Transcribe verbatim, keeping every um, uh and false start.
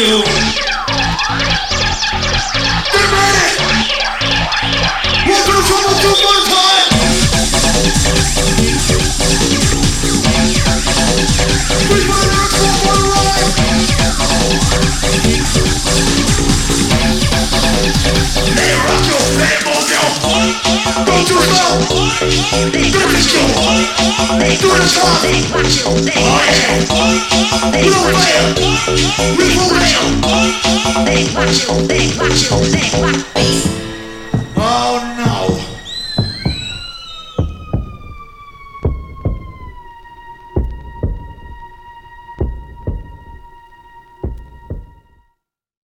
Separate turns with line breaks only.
you. Get ready. We'll do trouble two more time. We better explore for the ride. Let it rock you, let it move you. Don't do slow. Do the show. Do the song. Oh yeah. Real real. Real real.
Watch you, watch you, watch you, watch you.